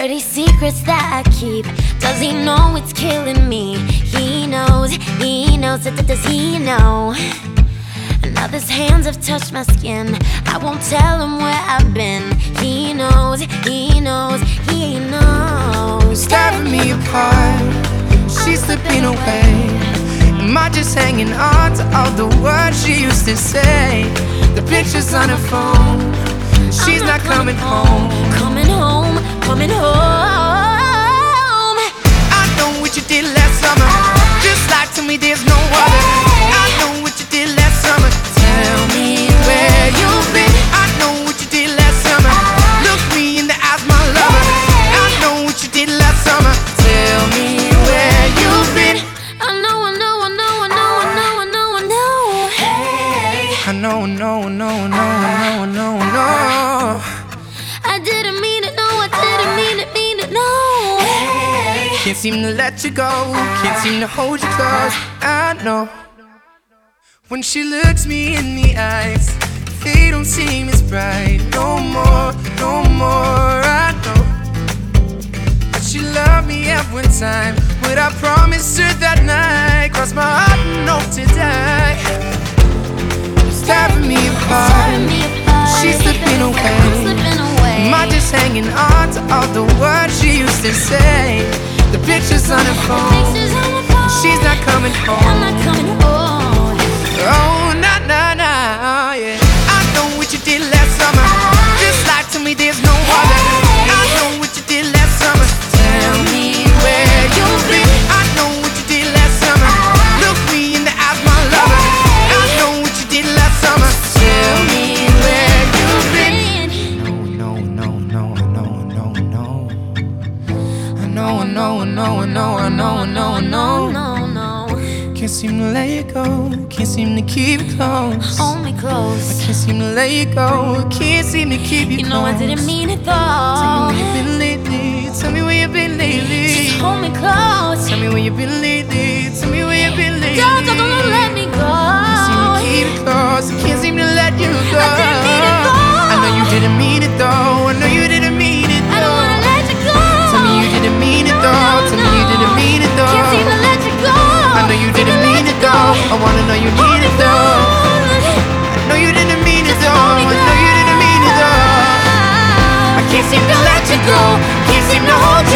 Dirty secrets that I keep. Does he know it's killing me? He knows, does he know? Now his hands have touched my skin. I won't tell him where I've been. He knows, he knows. Tearing me apart, she's slipping away. Am I just hanging on to all the words she used to say? The pictures on her phone, she's not coming home. Coming home, coming home. I know what you did last summer. Just lie to me, there's no other. I know what you did last summer. Tell me where you've been. I know what you did last summer. Look me in the eyes, my lover. I know what you did last summer. Tell me where you've been. I know. I know. I didn't mean it, no, I didn't mean it, no. Can't seem to let you go, can't seem to hold you close. I know. When she looks me in the eyes, they don't seem as bright. No more. I know that she loved me at one time. What I promised her that night crossed my heart and hope to die. It's tearing me apart, she's slipping away. Am I just hanging on to all the words she used to say? The pictures on her phone, she's not coming home. Oh, nah, yeah. I know what you did last summer. Just lie to me, there's no other. I know what you did last summer. Tell me where you've been. I know what you did last summer. Look me in the eyes, my lover. I know what you did last summer. Tell me where you've been. No. Can't seem to let you go, can't seem to keep it close. Hold me close. I can't seem to let you go, can't seem to keep you close. You know I didn't mean it though. Tell me where you've been lately, tell me where you've been lately. Just hold me close. Tell me where you've been lately, tell me where you've been lately. Don't let me go. Can't seem to keep it close, I can't seem to let you go. I didn't mean it though. I know you didn't mean it though, I know you didn't mean it though. I don't wanna let you go. Tell me you didn't mean it though, tell me you didn't mean it though. Can't seem to let you go. I know you didn't mean it though, I wanna know you mean it though. I know you didn't mean it though, I know you didn't mean it though. I can't seem to let you go, can't seem to hold you.